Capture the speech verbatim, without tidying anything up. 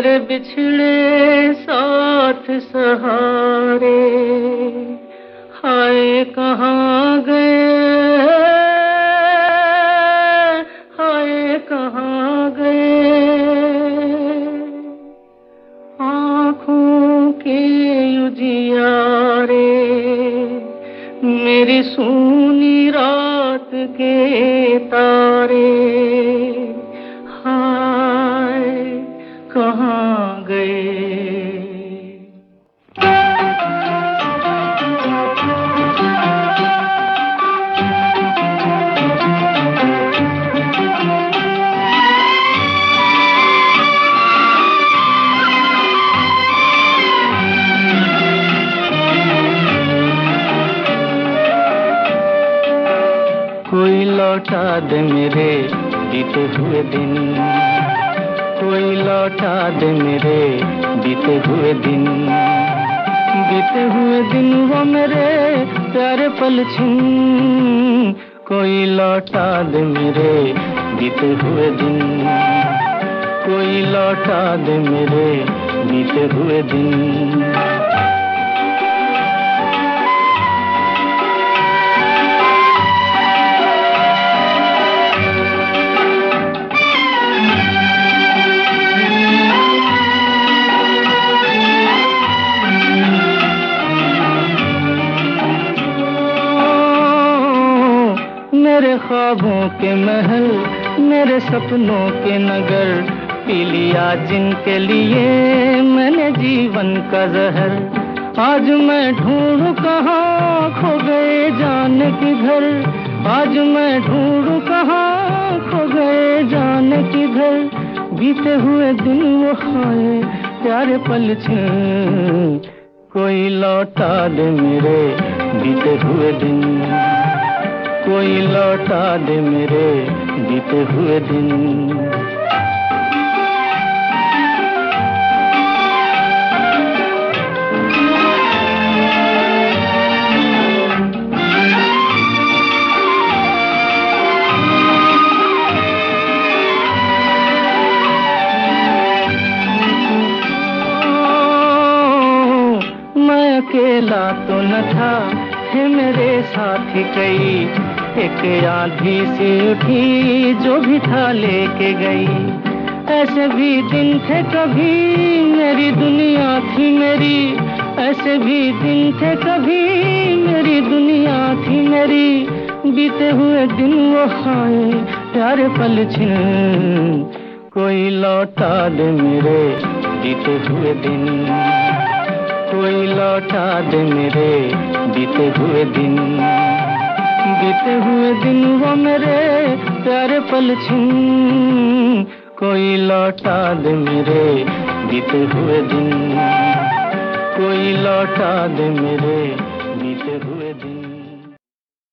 मेरे बिछड़े साथ सहारे, हाय कहाँ गए, हाय कहाँ गए। आँखों के उजियारे, मेरी सूनी रात के तारे, हाय कहाँ गए। कोई लौटा दे मेरे बीते हुए दिन, कोई लौटा दे मेरे बीते हुए दिन, बीते हुए दिन वो मेरे प्यारे पल छिन। कोई लौटा दे मेरे बीते हुए दिन, कोई लौटा दे मेरे बीते हुए दिन। मेरे ख्वाबों के महल, मेरे सपनों के नगर, पी लिया जिनके लिए मैंने जीवन का जहर। आज मैं ढूंढूं कहाँ खो गए जाने किधर, आज मैं ढूंढूं कहाँ खो गए जाने किधर। बीते हुए दिन वो खाए प्यारे पल छिन। कोई लौटा दे मेरे बीते हुए दिन, कोई लौटा दे मेरे बीते हुए दिन। मैं अकेला तो न था, थे मेरे साथी कई। एक आंधी सी उठी जो भी था लेके गई। ऐसे भी दिन थे कभी मेरी दुनिया थी मेरी, ऐसे भी दिन थे कभी मेरी दुनिया थी मेरी। बीते हुए दिन वो खाए प्यारे पल छिन। कोई लौटा दे मेरे बीते हुए दिन, कोई लौटा दे मेरे बीते हुए दिन। बीते हुए दिन वो मेरे प्यारे पल छिन। कोई लौटा दे मेरे बीते हुए दिन, कोई लौटा दे मेरे बीते हुए